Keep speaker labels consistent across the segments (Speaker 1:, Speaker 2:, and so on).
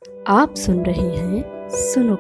Speaker 1: आप सुन रहे हैं सुनो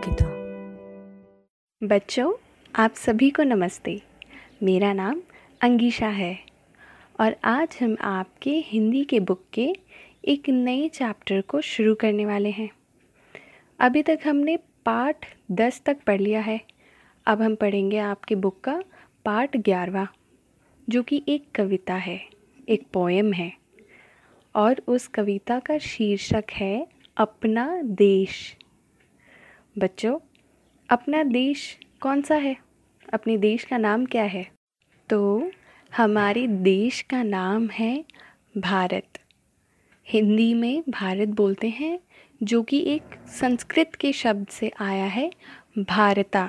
Speaker 1: किताब।
Speaker 2: बच्चों, आप सभी को नमस्ते। मेरा नाम अंगीशा है और आज हम आपके हिंदी के बुक के एक नए चैप्टर को शुरू करने वाले हैं। अभी तक हमने पाठ 10 तक पढ़ लिया है। अब हम पढ़ेंगे आपकी बुक का पाठ 11वां, जो कि एक कविता है, एक पोएम है। और उस कविता का शीर्षक है अपना देश। बच्चों, अपना देश कौन सा है? अपने देश का नाम क्या है? तो हमारे देश का नाम है भारत। हिंदी में भारत बोलते हैं, जो कि एक संस्कृत के शब्द से आया है भारता।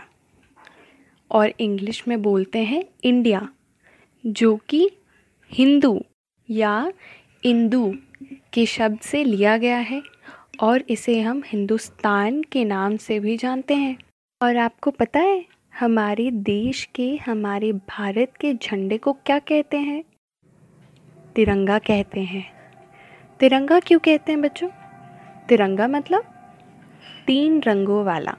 Speaker 2: और इंग्लिश में बोलते हैं इंडिया, जो कि हिंदू या इंदू के शब्द से लिया गया है और इसे हम हिंदुस्तान के नाम से भी जानते हैं। और आपको पता है हमारे देश के, हमारे भारत के झंडे को क्या कहते हैं? तिरंगा कहते हैं। तिरंगा क्यों कहते हैं बच्चों? तिरंगा मतलब 3 रंगों वाला,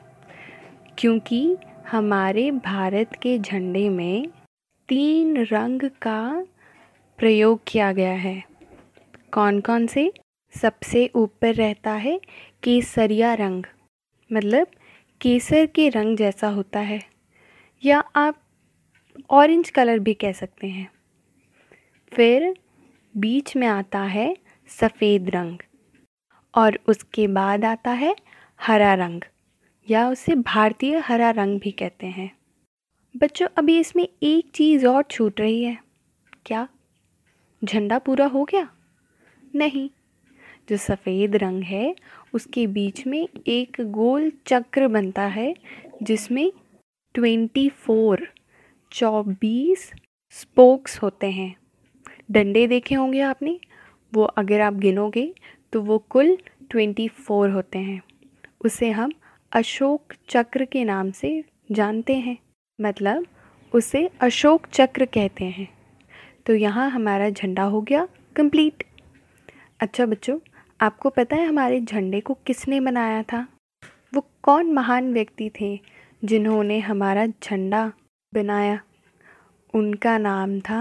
Speaker 2: क्योंकि हमारे भारत के झंडे में 3 रंग का प्रयोग किया गया है। कौन कौन से? सबसे ऊपर रहता है केसरिया रंग, मतलब केसर के रंग जैसा होता है, या आप ऑरेंज कलर भी कह सकते हैं। फिर बीच में आता है सफ़ेद रंग और उसके बाद आता है हरा रंग, या उसे भारतीय हरा रंग भी कहते हैं। बच्चों, अभी इसमें एक चीज़ और छूट रही है। क्या झंडा पूरा हो गया? नहीं। जो सफ़ेद रंग है उसके बीच में एक गोल चक्र बनता है, जिसमें 24 स्पोक्स होते हैं। डंडे देखे होंगे आपने, वो अगर आप गिनोगे तो वो कुल 24 होते हैं। उसे हम अशोक चक्र के नाम से जानते हैं, मतलब उसे अशोक चक्र कहते हैं। तो यहाँ हमारा झंडा हो गया कंप्लीट। अच्छा बच्चों, आपको पता है हमारे झंडे को किसने बनाया था? वो कौन महान व्यक्ति थे जिन्होंने हमारा झंडा बनाया? उनका नाम था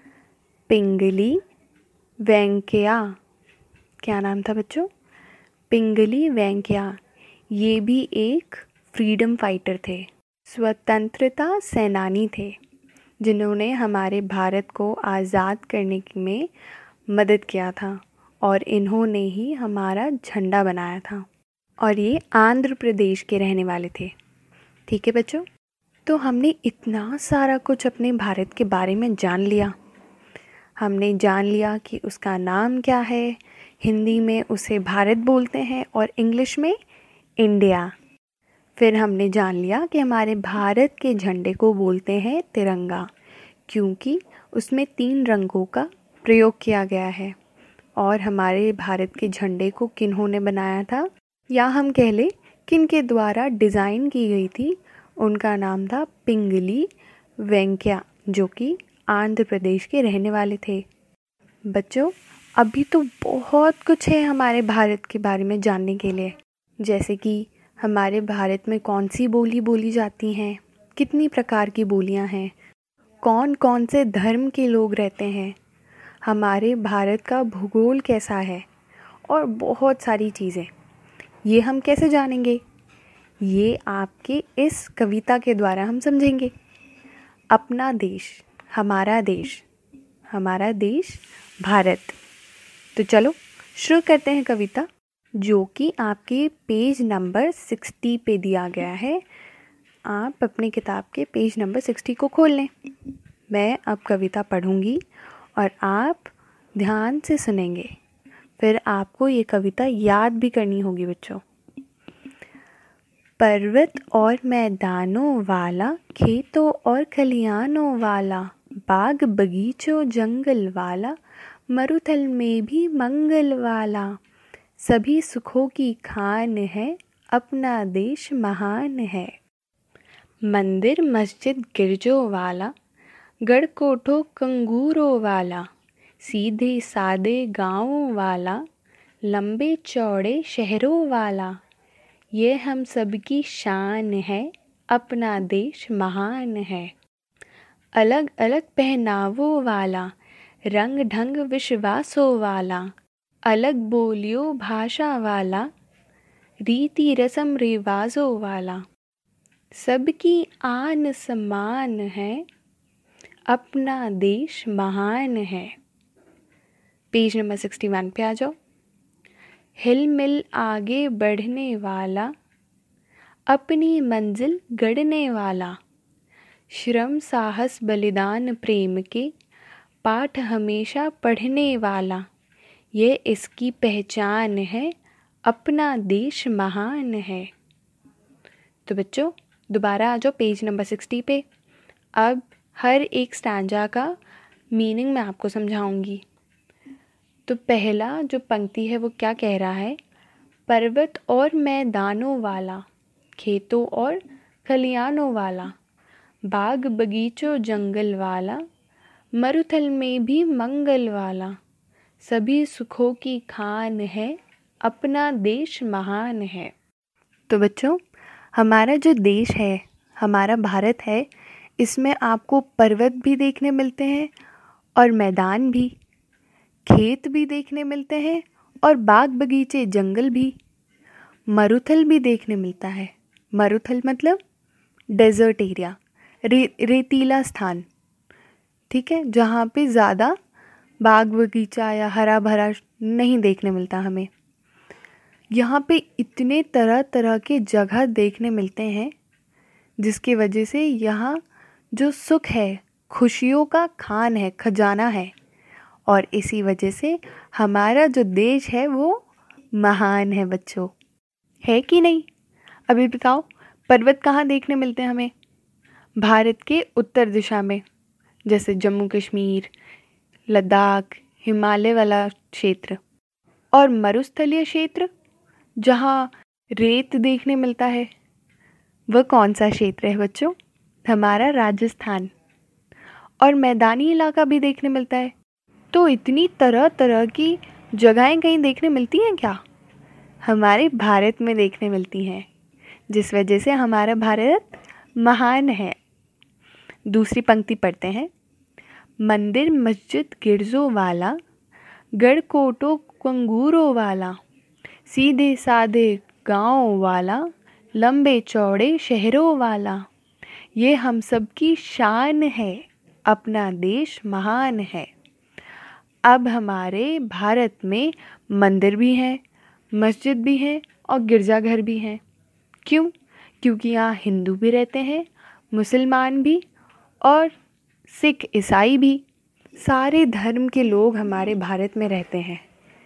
Speaker 2: पिंगली वेंकैया। क्या नाम था बच्चों? पिंगली वेंकैया। ये भी एक फ्रीडम फाइटर थे, स्वतंत्रता सेनानी थे, जिन्होंने हमारे भारत को आज़ाद करने में मदद किया था। और इन्होंने ही हमारा झंडा बनाया था। और ये आंध्र प्रदेश के रहने वाले थे। ठीक है बच्चों, तो हमने इतना सारा कुछ अपने भारत के बारे में जान लिया। हमने जान लिया कि उसका नाम क्या है। हिंदी में उसे भारत बोलते हैं और इंग्लिश में इंडिया। फिर हमने जान लिया कि हमारे भारत के झंडे को बोलते हैं तिरंगा, क्योंकि उसमें 3 रंगों का प्रयोग किया गया है। और हमारे भारत के झंडे को किन्होंने बनाया था, या हम कह लें किनके द्वारा डिज़ाइन की गई थी, उनका नाम था पिंगली वेंकैया, जो कि आंध्र प्रदेश के रहने वाले थे। बच्चों, अभी तो बहुत कुछ है हमारे भारत के बारे में जानने के लिए, जैसे कि हमारे भारत में कौन सी बोली बोली जाती हैं, कितनी प्रकार की बोलियां हैं, कौन कौन से धर्म के लोग रहते हैं, हमारे भारत का भूगोल कैसा है, और बहुत सारी चीज़ें। ये हम कैसे जानेंगे? ये आपके इस कविता के द्वारा हम समझेंगे। अपना देश, हमारा देश, हमारा देश भारत। तो चलो शुरू करते हैं कविता, जो कि आपके पेज नंबर 60 पे दिया गया है। आप अपनी किताब के पेज नंबर 60 को खोल लें। मैं अब कविता पढ़ूंगी और आप ध्यान से सुनेंगे। फिर आपको ये कविता याद भी करनी होगी बच्चों। पर्वत और मैदानों वाला, खेतों और खलिहानों वाला, बाग बगीचों जंगल वाला, मरुथल में भी मंगल वाला, सभी सुखों की खान है, अपना देश महान है। मंदिर मस्जिद गिरजों वाला, गढ़ कोठों कंगूरों वाला, सीधे सादे गाँवों वाला, लंबे चौड़े शहरों वाला, ये हम सबकी शान है, अपना देश महान है। अलग अलग पहनावों वाला, रंग ढंग विश्वासों वाला, अलग बोलियों भाषा वाला, रीति रस्म रिवाजों वाला, सबकी आन समान है, अपना देश महान है। पेज नंबर 61 पे आ जाओ। हिल मिल आगे बढ़ने वाला, अपनी मंजिल गढ़ने वाला, श्रम साहस बलिदान प्रेम के पाठ हमेशा पढ़ने वाला, ये इसकी पहचान है, अपना देश महान है। तो बच्चों दोबारा आ जाओ पेज नंबर 60 पे। अब हर एक स्टैंजा का मीनिंग मैं आपको समझाऊंगी। तो पहला जो पंक्ति है वो क्या कह रहा है? पर्वत और मैदानों वाला, खेतों और खलियानों वाला, बाग बगीचों जंगल वाला, मरुथल में भी मंगल वाला, सभी सुखों की खान है, अपना देश महान है। तो बच्चों हमारा जो देश है, हमारा भारत है, इसमें आपको पर्वत भी देखने मिलते हैं और मैदान भी, खेत भी देखने मिलते हैं और बाग बगीचे जंगल भी, मरुथल भी देखने मिलता है। मरुथल मतलब डेजर्ट एरिया, रेतीला स्थान, ठीक है, जहाँ पे ज़्यादा बाग बगीचा या हरा भरा नहीं देखने मिलता हमें। यहाँ पे इतने तरह तरह के जगह देखने मिलते हैं जिसकी वजह से यहाँ जो सुख है, खुशियों का खान है, खजाना है, और इसी वजह से हमारा जो देश है वो महान है बच्चों, है कि नहीं? अभी बताओ पर्वत कहाँ देखने मिलते हैं हमें? भारत के उत्तर दिशा में, जैसे जम्मू कश्मीर, लद्दाख, हिमालय वाला क्षेत्र। और मरुस्थलीय क्षेत्र जहाँ रेत देखने मिलता है, वह कौन सा क्षेत्र है बच्चों? हमारा राजस्थान। और मैदानी इलाका भी देखने मिलता है। तो इतनी तरह तरह की जगहें कहीं देखने मिलती हैं क्या? हमारे भारत में देखने मिलती हैं, जिस वजह से हमारा भारत महान है। दूसरी पंक्ति पढ़ते हैं। मंदिर मस्जिद गिरजों वाला, गढ़ कोटों कंगूरों वाला, सीधे साधे गाँव वाला, लंबे चौड़े शहरों वाला, ये हम सबकी शान है, अपना देश महान है। अब हमारे भारत में मंदिर भी हैं, मस्जिद भी हैं और गिरजाघर भी हैं। क्यों? क्योंकि यहाँ हिंदू भी रहते हैं, मुसलमान भी और सिख ईसाई भी, सारे धर्म के लोग हमारे भारत में रहते हैं।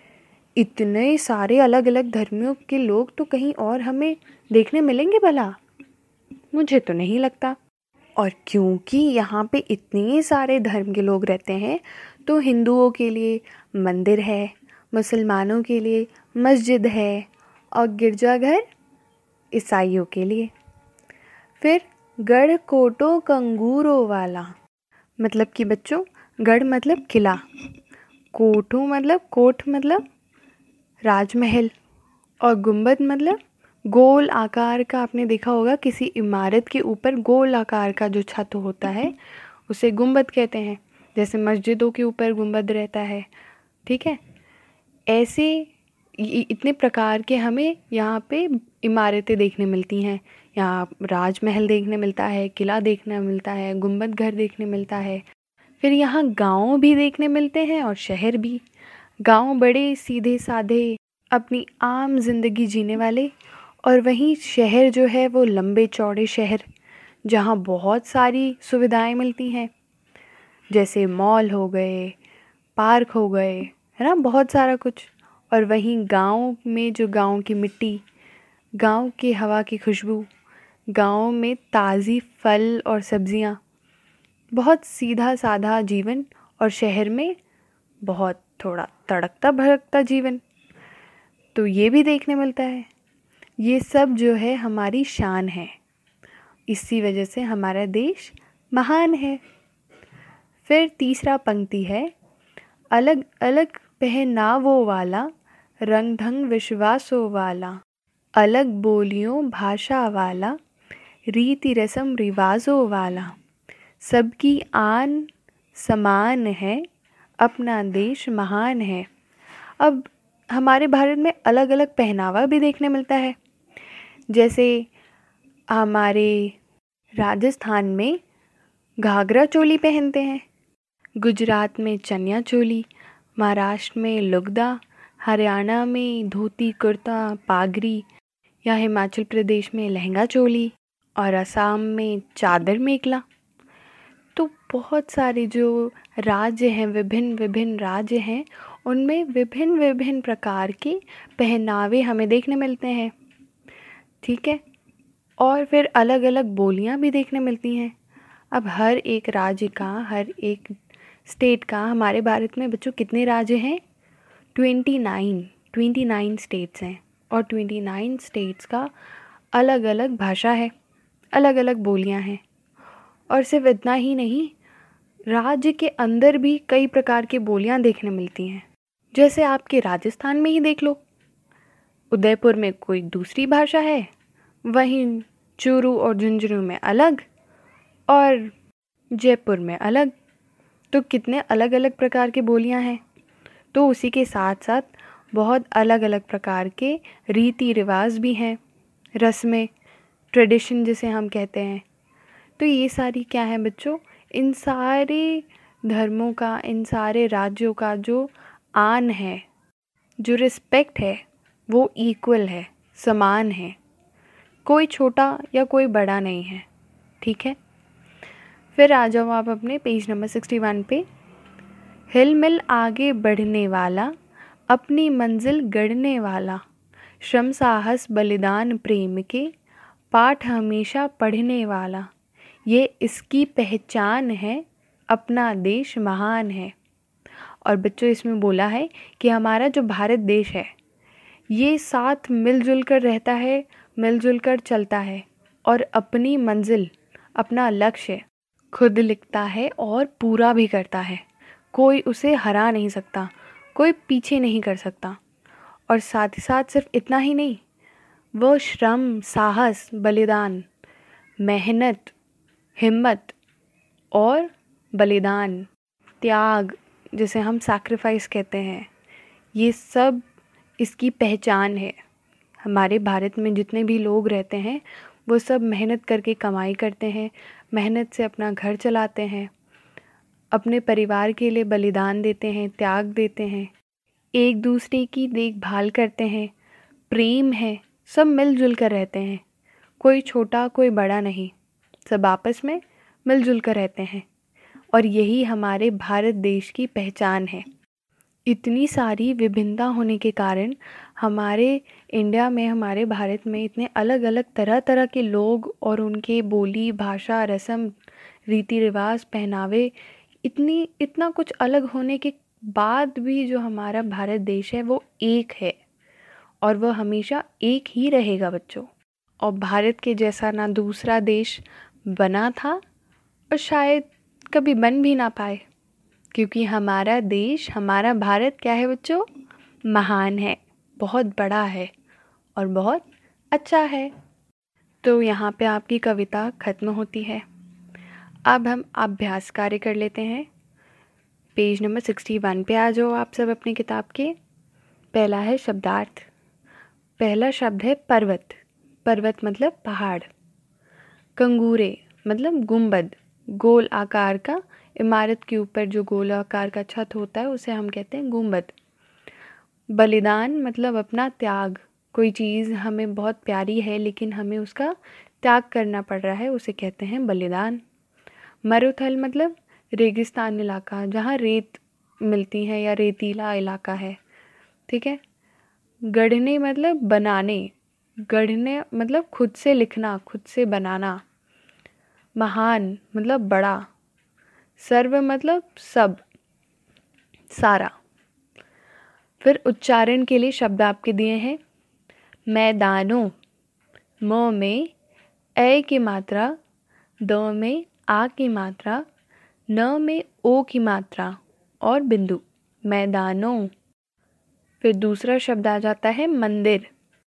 Speaker 2: इतने सारे अलग अलग धर्मों के लोग तो कहीं और हमें देखने मिलेंगे भला? मुझे तो नहीं लगता। और क्योंकि यहाँ पे इतने सारे धर्म के लोग रहते हैं तो हिंदुओं के लिए मंदिर है, मुसलमानों के लिए मस्जिद है और गिरजाघर ईसाइयों के लिए। फिर गढ़ कोटों कंगूरों वाला, मतलब कि बच्चों गढ़ मतलब किला, कोटों मतलब कोट मतलब राजमहल, और गुंबद मतलब गोल आकार का। आपने देखा होगा किसी इमारत के ऊपर गोल आकार का जो छत होता है उसे गुंबद कहते हैं, जैसे मस्जिदों के ऊपर गुंबद रहता है, ठीक है। ऐसे इतने प्रकार के हमें यहाँ पे इमारतें देखने मिलती हैं। यहाँ राजमहल देखने मिलता है, किला देखने मिलता है, गुंबद घर देखने मिलता है। फिर यहाँ गाँव भी देखने मिलते हैं और शहर भी। गाँव बड़े सीधे साधे अपनी आम जिंदगी जीने वाले, और वहीं शहर जो है वो लंबे चौड़े शहर जहाँ बहुत सारी सुविधाएं मिलती हैं, जैसे मॉल हो गए, पार्क हो गए, है ना, बहुत सारा कुछ। और वहीं गांव में जो गांव की मिट्टी, गांव की हवा की खुशबू, गांव में ताज़ी फल और सब्जियां, बहुत सीधा साधा जीवन, और शहर में बहुत थोड़ा तड़कता भड़कता जीवन। तो ये भी देखने मिलता है। ये सब जो है हमारी शान है, इसी वजह से हमारा देश महान है। फिर तीसरा पंक्ति है। अलग अलग पहनावों वाला, रंग ढंग विश्वासों वाला, अलग बोलियों भाषा वाला, रीति रस्म रिवाजों वाला, सबकी आन समान है, अपना देश महान है। अब हमारे भारत में अलग अलग पहनावा भी देखने मिलता है। जैसे हमारे राजस्थान में घाघरा चोली पहनते हैं, गुजरात में चनिया चोली, महाराष्ट्र में लुगदा, हरियाणा में धोती कुर्ता पागरी, या हिमाचल प्रदेश में लहंगा चोली और असम में चादर मेखला। तो बहुत सारे जो राज्य हैं, विभिन्न विभिन्न राज्य हैं, उनमें विभिन्न विभिन्न प्रकार के पहनावे हमें देखने मिलते हैं। ठीक है, और फिर अलग अलग बोलियां भी देखने मिलती हैं। अब हर एक राज्य का, हर एक स्टेट का, हमारे भारत में बच्चों कितने राज्य हैं? 29 स्टेट्स हैं, और 29 स्टेट्स का अलग अलग भाषा है, अलग अलग बोलियां हैं। और सिर्फ इतना ही नहीं, राज्य के अंदर भी कई प्रकार की बोलियां देखने मिलती हैं। जैसे आपके राजस्थान में ही देख लो, उदयपुर में कोई दूसरी भाषा है, वहीं चूरू और झुंझुनू में अलग, और जयपुर में अलग। तो कितने अलग अलग प्रकार की बोलियां हैं। तो उसी के साथ साथ बहुत अलग अलग प्रकार के रीति रिवाज भी हैं, रस्में, ट्रेडिशन जिसे हम कहते हैं। तो ये सारी क्या है बच्चों? इन सारे धर्मों का, इन सारे राज्यों का जो आन है, जो रिस्पेक्ट है, वो इक्वल है, समान है। कोई छोटा या कोई बड़ा नहीं है। ठीक है, फिर आ जाओ आप अपने पेज नंबर 61 पे। हिल मिल आगे बढ़ने वाला, अपनी मंजिल गढ़ने वाला, श्रम साहस बलिदान प्रेम के, पाठ हमेशा पढ़ने वाला, ये इसकी पहचान है, अपना देश महान है। और बच्चों इसमें बोला है कि हमारा जो भारत देश है, ये साथ मिलजुल कर रहता है, मिलजुल कर चलता है, और अपनी मंजिल, अपना लक्ष्य खुद लिखता है और पूरा भी करता है। कोई उसे हरा नहीं सकता, कोई पीछे नहीं कर सकता। और साथ ही साथ सिर्फ इतना ही नहीं, वो श्रम, साहस, बलिदान, मेहनत, हिम्मत और बलिदान, त्याग, जिसे हम सैक्रिफाइस कहते हैं, ये सब इसकी पहचान है। हमारे भारत में जितने भी लोग रहते हैं, वो सब मेहनत करके कमाई करते हैं, मेहनत से अपना घर चलाते हैं, अपने परिवार के लिए बलिदान देते हैं, त्याग देते हैं, एक दूसरे की देखभाल करते हैं, प्रेम है, सब मिलजुल कर रहते हैं। कोई छोटा कोई बड़ा नहीं, सब आपस में मिलजुल कर रहते हैं। और यही हमारे भारत देश की पहचान है। इतनी सारी विभिन्नता होने के कारण हमारे इंडिया में, हमारे भारत में इतने अलग अलग तरह तरह के लोग और उनके बोली, भाषा, रस्म, रीति रिवाज, पहनावे, इतना कुछ अलग होने के बाद भी जो हमारा भारत देश है वो एक है, और वह हमेशा एक ही रहेगा बच्चों। और भारत के जैसा ना दूसरा देश बना था, और शायद कभी बन भी ना पाए, क्योंकि हमारा देश, हमारा भारत क्या है बच्चों? महान है, बहुत बड़ा है और बहुत अच्छा है। तो यहाँ पे आपकी कविता ख़त्म होती है। अब हम अभ्यास कार्य कर लेते हैं। पेज नंबर 61 पे आ जाओ आप सब अपनी किताब के। पहला है शब्दार्थ। पहला शब्द है पर्वत। पर्वत मतलब पहाड़। कंगूरे मतलब गुंबद, गोल आकार का, इमारत के ऊपर जो गोल आकार का छत होता है उसे हम कहते हैं गुंबद। बलिदान मतलब अपना त्याग, कोई चीज़ हमें बहुत प्यारी है लेकिन हमें उसका त्याग करना पड़ रहा है, उसे कहते हैं बलिदान। मरुथल मतलब रेगिस्तान इलाका, जहाँ रेत मिलती है या रेतीला इलाका है। ठीक है। गढ़ने मतलब बनाने, गढ़ने मतलब खुद से लिखना, खुद से बनाना। महान मतलब बड़ा। सर्व मतलब सब, सारा। फिर उच्चारण के लिए शब्द आपके दिए हैं। मैदानों, म में ए की मात्रा, द में आ की मात्रा, न में ओ की मात्रा और बिंदु। मैदानों। फिर दूसरा शब्द आ जाता है मंदिर।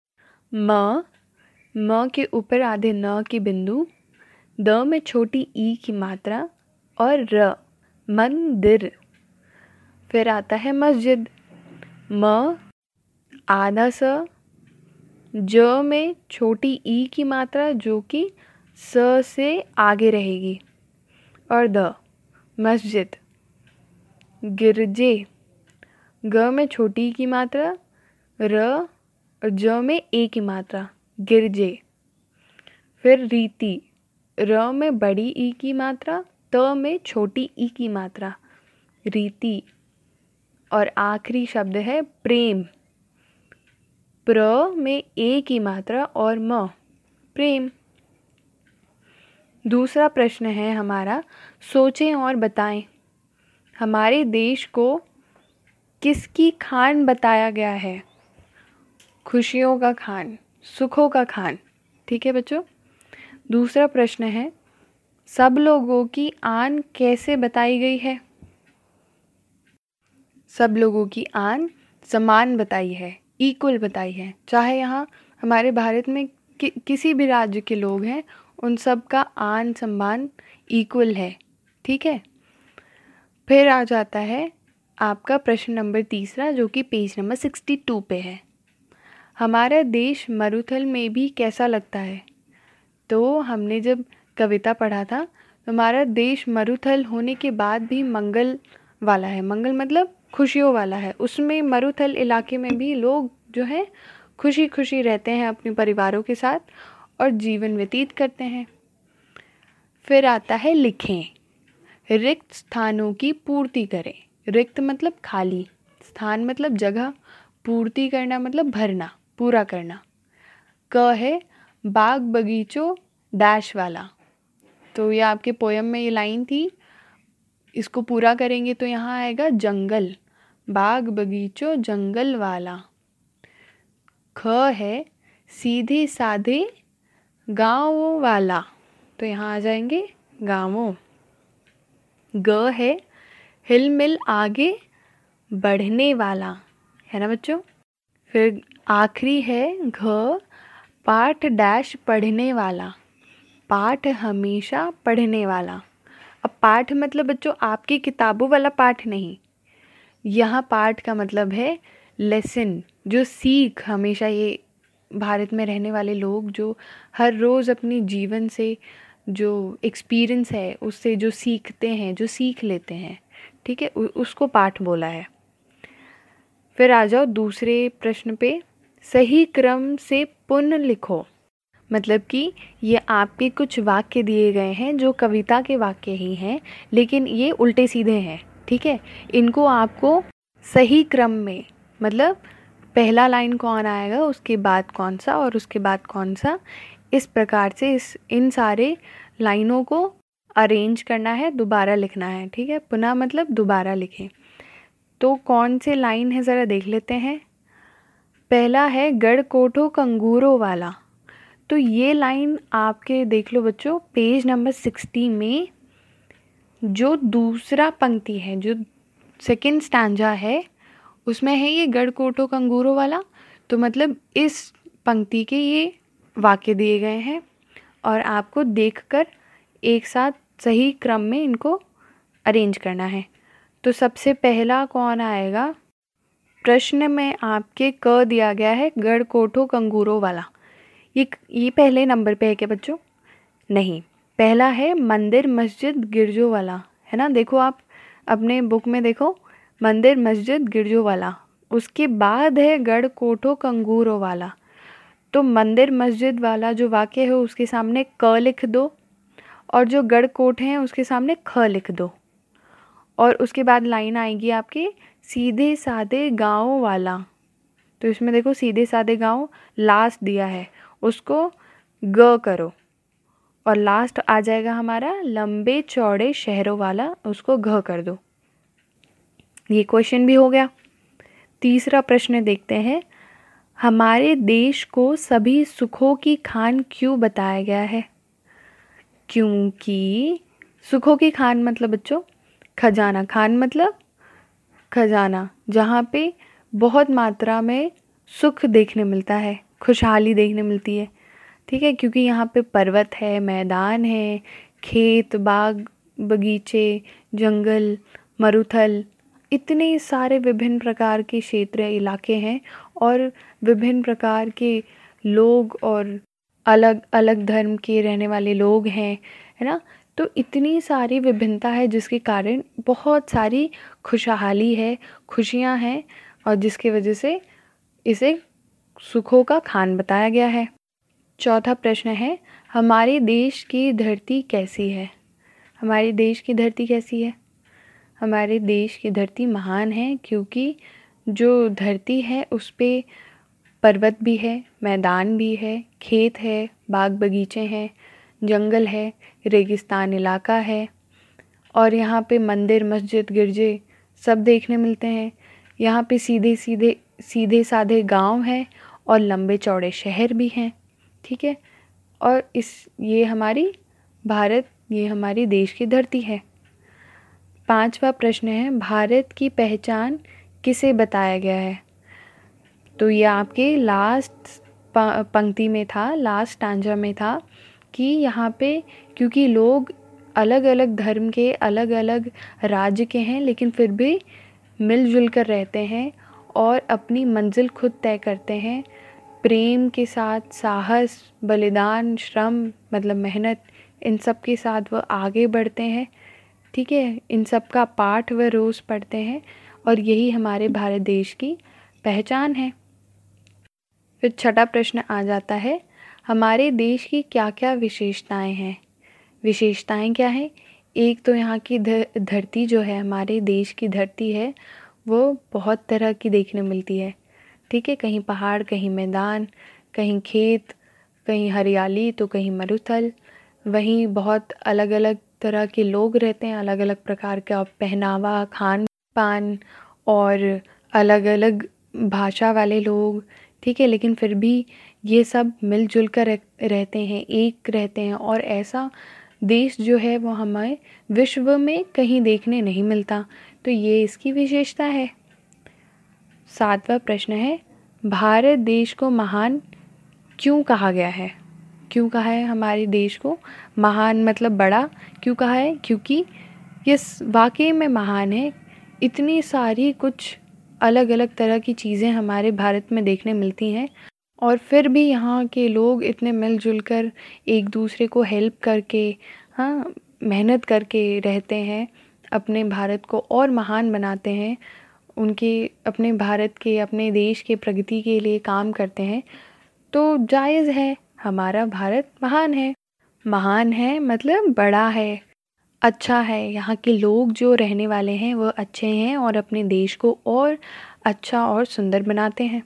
Speaker 2: म के ऊपर आधे न की बिंदु, द में छोटी ई की मात्रा और र, मंदिर। फिर आता है मस्जिद। म आधा स, ज में छोटी ई की मात्रा जो कि स से आगे रहेगी और द, मस्जिद। गिरजे, ग में छोटी ई की मात्रा, र और ज में ए की मात्रा, गिरजे। फिर रीति, र में बड़ी ई की मात्रा, त में छोटी ई की मात्रा, रीति। और आखिरी शब्द है प्रेम, प्र में ए की मात्रा और म, प्रेम। दूसरा प्रश्न है हमारा, सोचें और बताएं। हमारे देश को किसकी खान बताया गया है? खुशियों का खान, सुखों का खान। ठीक है बच्चों। दूसरा प्रश्न है, सब लोगों की आन कैसे बताई गई है? सब लोगों की आन समान बताई है, इक्वल बताई है। चाहे यहाँ हमारे भारत में किसी भी राज्य के लोग हैं, उन सब का आन सम्मान इक्वल है। ठीक है। फिर आ जाता है आपका प्रश्न नंबर तीसरा, जो कि पेज नंबर 62 पे है। हमारा देश मरुथल में भी कैसा लगता है? तो हमने जब कविता पढ़ा था, तो हमारा देश मरुथल होने के बाद भी मंगल वाला है। मंगल मतलब खुशियों वाला है। उसमें मरुथल इलाके में भी लोग जो हैं खुशी खुशी रहते हैं अपने परिवारों के साथ और जीवन व्यतीत करते हैं। फिर आता है लिखें। रिक्त स्थानों की पूर्ति करें। रिक्त मतलब खाली, स्थान मतलब जगह, पूर्ति करना मतलब भरना, पूरा करना। क है बाग बगीचों डैश वाला। तो ये आपके पोयम में ये लाइन थी, इसको पूरा करेंगे तो यहाँ आएगा जंगल, बाग बगीचों जंगल वाला। ख है सीधे साधे गाँवों वाला, तो यहाँ आ जाएंगे गाँवों। ग है हिल मिल आगे बढ़ने वाला, है ना बच्चों। फिर आखिरी है घ, पाठ डैश पढ़ने वाला, पाठ हमेशा पढ़ने वाला। अब पाठ मतलब बच्चों आपकी किताबों वाला पाठ नहीं, यहाँ पाठ का मतलब है लेसन, जो सीख। हमेशा ये भारत में रहने वाले लोग जो हर रोज़ अपनी जीवन से जो एक्सपीरियंस है उससे जो सीखते हैं, जो सीख लेते हैं, ठीक है, उसको पाठ बोला है। फिर आ जाओ दूसरे प्रश्न पे, सही क्रम से पुनः लिखो। मतलब कि ये आपके कुछ वाक्य दिए गए हैं जो कविता के वाक्य ही हैं, लेकिन ये उल्टे सीधे हैं। ठीक है, इनको आपको सही क्रम में, मतलब पहला लाइन कौन आएगा, उसके बाद कौन सा और उसके बाद कौन सा, इस प्रकार से इन सारे लाइनों को अरेंज करना है, दोबारा लिखना है। ठीक है, पुनः मतलब दोबारा लिखें। तो कौन से लाइन है ज़रा देख लेते हैं। पहला है गढ़ कोठो कंगूरों वाला। तो ये लाइन आपके देख लो बच्चों, पेज नंबर 60 में जो दूसरा पंक्ति है, जो सेकंड स्टैंजा है, उसमें है ये गढ़ कोठो कंगूरों वाला। तो मतलब इस पंक्ति के ये वाक्य दिए गए हैं और आपको देखकर एक साथ सही क्रम में इनको अरेंज करना है। तो सबसे पहला कौन आएगा? प्रश्न में आपके क दिया गया है गढ़ कोठो कंगूरों वाला। ये पहले नंबर पे है क्या बच्चों? नहीं, पहला है मंदिर मस्जिद गिरजों वाला, है ना। देखो आप अपने बुक में देखो, मंदिर मस्जिद गिरजों वाला। उसके बाद है गढ़ कोठो कंगूरों वाला। तो मंदिर मस्जिद वाला जो वाक्य है उसके सामने क लिख दो और जो गढ़ कोठ है उसके सामने ख लिख दो। और उसके बाद लाइन आएगी आपके सीधे साधे गाँव वाला। तो इसमें देखो सीधे साधे गाँव लास्ट दिया है, उसको ग करो और लास्ट आ जाएगा हमारा लंबे चौड़े शहरों वाला, उसको घ कर दो। ये क्वेश्चन भी हो गया। तीसरा प्रश्न देखते हैं, हमारे देश को सभी सुखों की खान क्यों बताया गया है? क्योंकि सुखों की खान मतलब बच्चों खजाना, खान मतलब खजाना, जहाँ पे बहुत मात्रा में सुख देखने मिलता है, खुशहाली देखने मिलती है, ठीक है, क्योंकि यहाँ पे पर्वत है, मैदान है, खेत, बाग बगीचे, जंगल, मरुथल, इतने सारे विभिन्न प्रकार के क्षेत्र, इलाके हैं और विभिन्न प्रकार के लोग और अलग अलग धर्म के रहने वाले लोग हैं, है ना। तो इतनी सारी विभिन्नता है जिसके कारण बहुत सारी खुशहाली है, खुशियाँ हैं, और जिसकी वजह से इसे सुखों का खान बताया गया है। चौथा प्रश्न है, हमारे देश की धरती कैसी है? हमारे देश की धरती कैसी है? हमारे देश की धरती महान है, क्योंकि जो धरती है उस पे पर्वत भी है, मैदान भी है, खेत है, बाग बगीचे हैं, जंगल है, रेगिस्तान इलाका है, और यहाँ पे मंदिर, मस्जिद, गिरजे सब देखने मिलते हैं। यहाँ पे सीधे साधे गांव हैं और लंबे चौड़े शहर भी हैं, ठीक है। और ये हमारी देश की धरती है। पांचवा प्रश्न है, भारत की पहचान किसे बताया गया है? तो ये आपके लास्ट पंक्ति में था, लास्ट स्टैंजा में था कि यहाँ पे क्योंकि लोग अलग अलग धर्म के, अलग अलग राज्य के हैं, लेकिन फिर भी मिलजुल कर रहते हैं और अपनी मंजिल खुद तय करते हैं, प्रेम के साथ, साहस, बलिदान, श्रम मतलब मेहनत, इन सब के साथ वह आगे बढ़ते हैं, ठीक है। इन सब का पाठ वह रोज़ पढ़ते हैं और यही हमारे भारत देश की पहचान है। फिर छठा प्रश्न आ जाता है, हमारे देश की क्या क्या विशेषताएं हैं? विशेषताएं क्या हैं? एक तो यहाँ की धरती जो है, हमारे देश की धरती है, वो बहुत तरह की देखने मिलती है, ठीक है। कहीं पहाड़, कहीं मैदान, कहीं खेत, कहीं हरियाली तो कहीं मरुथल। वहीं बहुत अलग अलग तरह के लोग रहते हैं, अलग अलग प्रकार का पहनावा, खान पान और अलग अलग भाषा वाले लोग, ठीक है। लेकिन फिर भी ये सब मिलजुल कर रहते हैं, एक रहते हैं, और ऐसा देश जो है वो हमें विश्व में कहीं देखने नहीं मिलता, तो ये इसकी विशेषता है। सातवां प्रश्न है, भारत देश को महान क्यों कहा गया है? क्यों कहा है हमारे देश को महान, मतलब बड़ा क्यों कहा है? क्योंकि ये वाकई में महान है। इतनी सारी कुछ अलग अलग तरह की चीज़ें हमारे भारत में देखने मिलती हैं, और फिर भी यहाँ के लोग इतने मिलजुल कर एक दूसरे को हेल्प करके, हाँ, मेहनत करके रहते हैं, अपने भारत को और महान बनाते हैं, अपने भारत के, अपने देश के प्रगति के लिए काम करते हैं। तो जायज़ है, हमारा भारत महान है। महान है मतलब बड़ा है, अच्छा है। यहाँ के लोग जो रहने वाले हैं वो अच्छे हैं और अपने देश को और अच्छा और सुंदर बनाते हैं।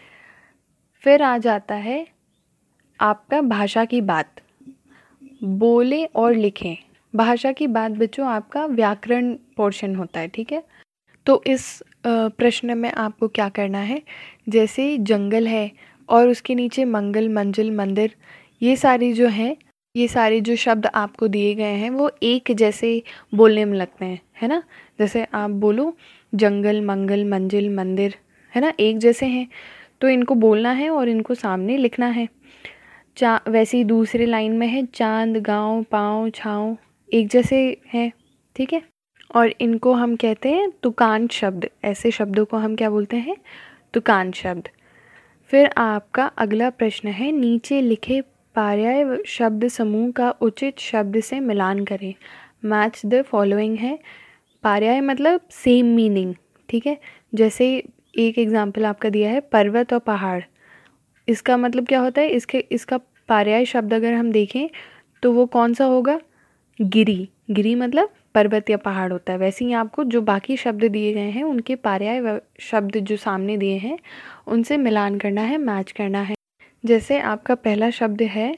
Speaker 2: फिर आ जाता है आपका भाषा की बात। बोलें और लिखें। भाषा की बात बच्चों आपका व्याकरण पोर्शन होता है, ठीक है। तो इस प्रश्न में आपको क्या करना है, जैसे जंगल है और उसके नीचे मंगल, मंजिल, मंदिर, ये सारे जो शब्द आपको दिए गए हैं वो एक जैसे बोलने में लगते हैं, है ना। जैसे आप बोलो जंगल, मंगल, मंजिल, मंदिर, है ना, एक जैसे हैं, तो इनको बोलना है और इनको सामने लिखना है। वैसे ही दूसरे लाइन में है चांद, गांव, पाँव, छाँव, एक जैसे हैं, ठीक है। और इनको हम कहते हैं तुकांत शब्द। ऐसे शब्दों को हम क्या बोलते हैं? तुकांत शब्द। फिर आपका अगला प्रश्न है, नीचे लिखे पर्याय शब्द समूह का उचित शब्द से मिलान करें। मैच द फॉलोइंग है। पर्याय मतलब सेम मीनिंग, ठीक है। जैसे एक एग्जाम्पल आपका दिया है पर्वत और पहाड़, इसका मतलब क्या होता है? इसका पर्याय शब्द अगर हम देखें तो वो कौन सा होगा? गिरी। गिरी मतलब पर्वत या पहाड़ होता है। वैसे ही आपको जो बाकी शब्द दिए गए हैं उनके पर्याय शब्द जो सामने दिए हैं उनसे मिलान करना है, मैच करना है। जैसे आपका पहला शब्द है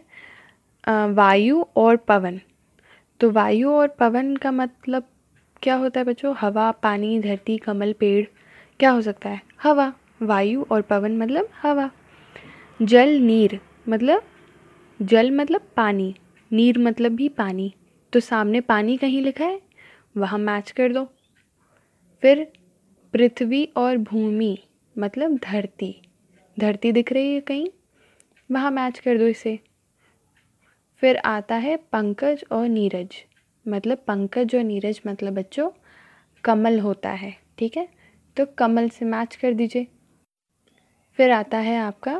Speaker 2: वायु और पवन। तो वायु और पवन का मतलब क्या होता है बच्चों? हवा, पानी, धरती, कमल, पेड़। क्या हो सकता है? हवा। वायु और पवन मतलब हवा। जल, नीर, मतलब जल मतलब पानी, नीर मतलब भी पानी। तो सामने पानी कहीं लिखा है, वहाँ मैच कर दो। फिर पृथ्वी और भूमि, मतलब धरती। धरती दिख रही है कहीं, वहाँ मैच कर दो इसे। फिर आता है पंकज और नीरज, मतलब पंकज और नीरज मतलब बच्चों कमल होता है, ठीक है, तो कमल से मैच कर दीजिए। फिर आता है आपका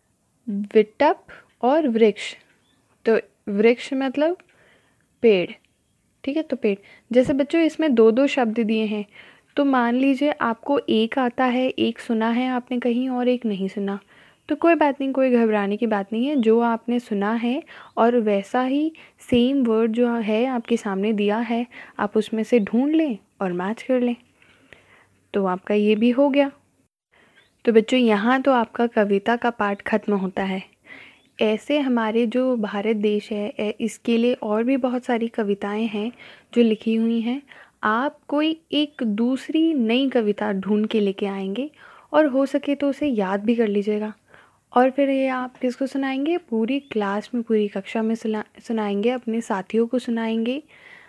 Speaker 2: विटप और वृक्ष, तो वृक्ष मतलब पेड़, ठीक है, तो पेड़। जैसे बच्चों इसमें दो दो शब्द दिए हैं, तो मान लीजिए आपको एक आता है, एक सुना है आपने कहीं और एक नहीं सुना, तो कोई बात नहीं, कोई घबराने की बात नहीं है। जो आपने सुना है और वैसा ही सेम वर्ड जो है आपके सामने दिया है, आप उसमें से ढूंढ लें और मैच कर लें, तो आपका ये भी हो गया। तो बच्चों यहाँ तो आपका कविता का पाठ खत्म होता है। ऐसे हमारे जो भारत देश है इसके लिए और भी बहुत सारी कविताएं हैं जो लिखी हुई हैं। आप कोई एक दूसरी नई कविता ढूंढ के लेके आएंगे और हो सके तो उसे याद भी कर लीजिएगा, और फिर ये आप किसको सुनाएंगे, पूरी क्लास में, पूरी कक्षा में सुनाएंगे, अपने साथियों को सुनाएंगे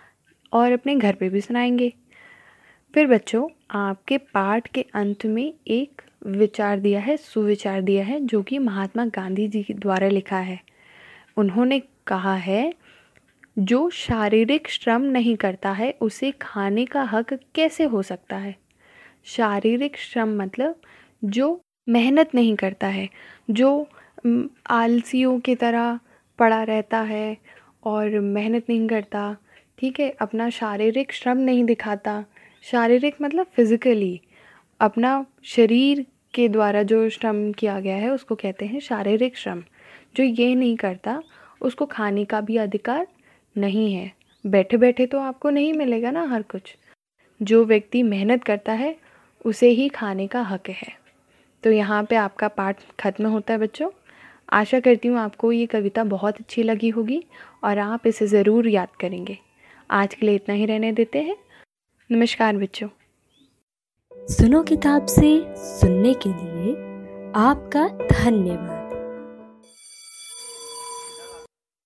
Speaker 2: और अपने घर पे भी सुनाएंगे। फिर बच्चों आपके पाठ के अंत में एक विचार दिया है, सुविचार दिया है, जो कि महात्मा गांधी जी द्वारा लिखा है। उन्होंने कहा है, जो शारीरिक श्रम नहीं करता है उसे खाने का हक कैसे हो सकता है। शारीरिक श्रम मतलब जो मेहनत नहीं करता है, जो आलसियों की तरह पड़ा रहता है और मेहनत नहीं करता, ठीक है, अपना शारीरिक श्रम नहीं दिखाता। शारीरिक मतलब फिजिकली, अपना शरीर के द्वारा जो श्रम किया गया है उसको कहते हैं शारीरिक श्रम। जो ये नहीं करता उसको खाने का भी अधिकार नहीं है। बैठे बैठे तो आपको नहीं मिलेगा ना हर कुछ। जो व्यक्ति मेहनत करता है उसे ही खाने का हक है। तो यहाँ पे आपका पाठ खत्म होता है बच्चों। आशा करती हूँ आपको ये कविता बहुत अच्छी लगी होगी और आप इसे ज़रूर याद करेंगे। आज के लिए इतना ही रहने देते हैं। नमस्कार बच्चों।
Speaker 1: सुनो किताब से सुनने के लिए आपका धन्यवाद।